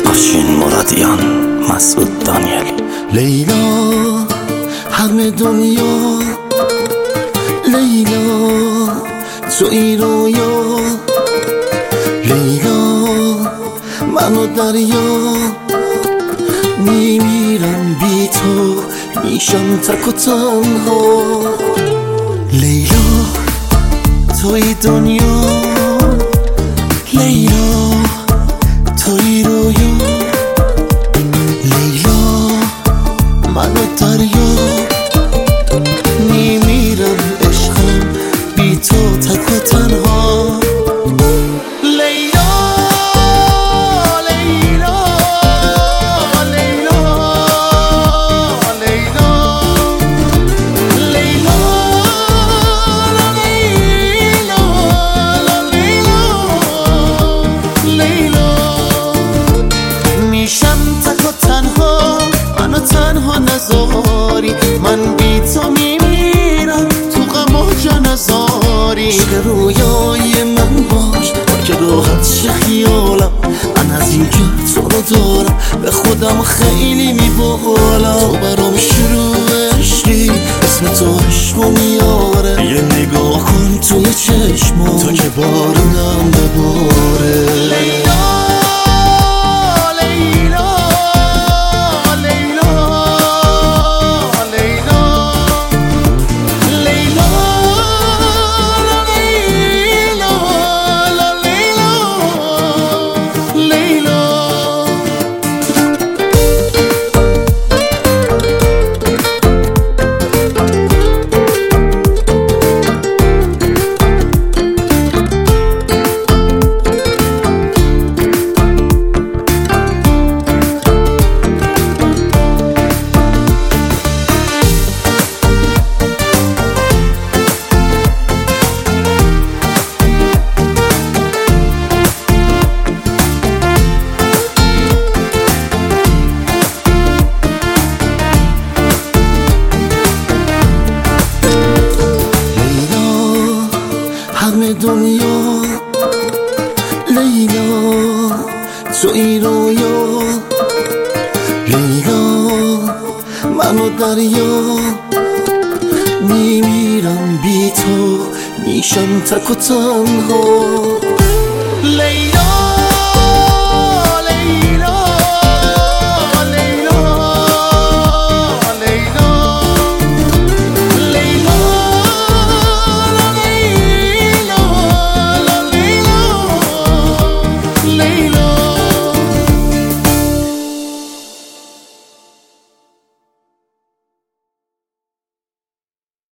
آفشین مرادیان، مسعود دانیلی. لیلا همه دنیا، لیلا توی رویا، لیلا من و دریا میمیرم بی تو، میشم تک و تنها. لیلا توی دنیا، لیلا توی رویا، لیلا من و دریا میمیرم عشقم بی تو تک و تنها. تنها نذاری من بی تو میمیرم، تو غم و جا نذاری. عشق رویای من باش که راحت شه خیالم، من از این که تو رو دارم به خودم خیلی میبالم. تو برام شروع عشقی، اسم تو عشقو میاره. یه نگاه کن توی چشمم تو که بارونم بباره. همه دنیا، لیلا توی رویا، لیلا من و دریا میمیرم بی تو، میشم تک و تنها.